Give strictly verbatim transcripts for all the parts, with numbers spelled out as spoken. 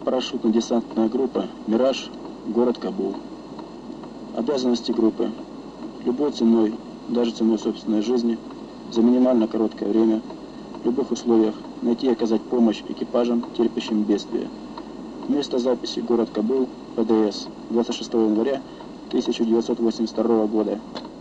Парашютно-десантная группа «Мираж», город Кабул. Обязанности группы: любой ценой, даже ценой собственной жизни, за минимально короткое время, в любых условиях найти и оказать помощь экипажам, терпящим бедствия. Место записи: город Кабул, ПДС, двадцать шестого января тысяча девятьсот восемьдесят второго года.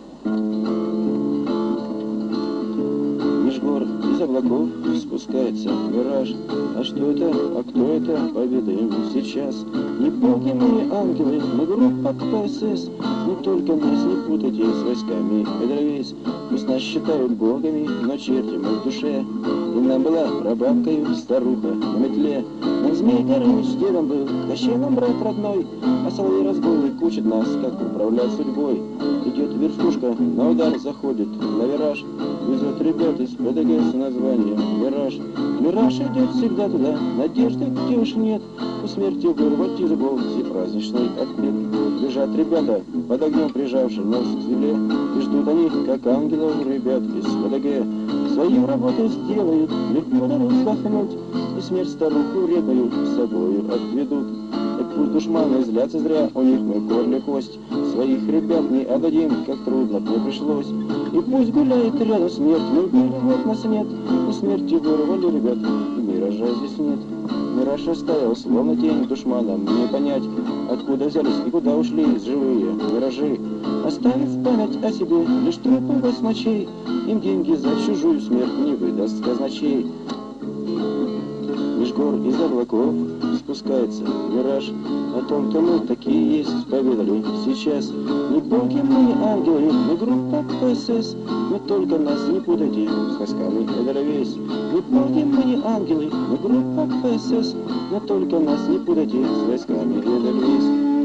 Меж гор из облаков спускается мираж. А что это? А кто это? Поведаем сейчас. Не боги мы, ангелы, мы группа ПСС. Не только нас не путайте с войсками Эдельвейс. Пусть нас считают богами, но черти мы в душе. И нам была прабабкою старуха на метле. Он Змей Горыныч дедом был, Кощей нам брат родной. А соловей разбойник учит нас, как управлять судьбой. Идет верхушка, на удар заходит на вираж. Везет ребят из ПДГ с названием «Мираж». Мираж идет всегда туда, надежды где уж нет. У смерти вырвать из зубов все праздничный ответ. Лежат ребята, под огнем прижавши нос к земле. И ждут они, как ангелов, ребят из ПДГ. Свою работу сделают, легко дадут вздохнуть. И смерть старуху рекою с собою отведут. И пусть душманы злятся зря, у них мы в горле кость. Своих ребят не отдадим, как трудно мне пришлось. И пусть гуляет рядом смерть, мы были, вот нас нет. И смерти вырвали ребят, и миража здесь нет. Мираж растаял, словно тень, душманам не понять, откуда взялись и куда ушли живые миражи. Оставив память о себе, лишь трупы басмачей, им деньги за чужую смерть не выдаст казначей. Меж гор из облаков спускается мираж. О том, кто мы такие есть, поведали сейчас. Не боги мы, не ангелы, мы группа ПСС. Но только нас не путайте с войсками Эдельвейс. Не боги мы, не ангелы, мы группа ПСС. Но только нас не путайте с войсками Эдельвейс.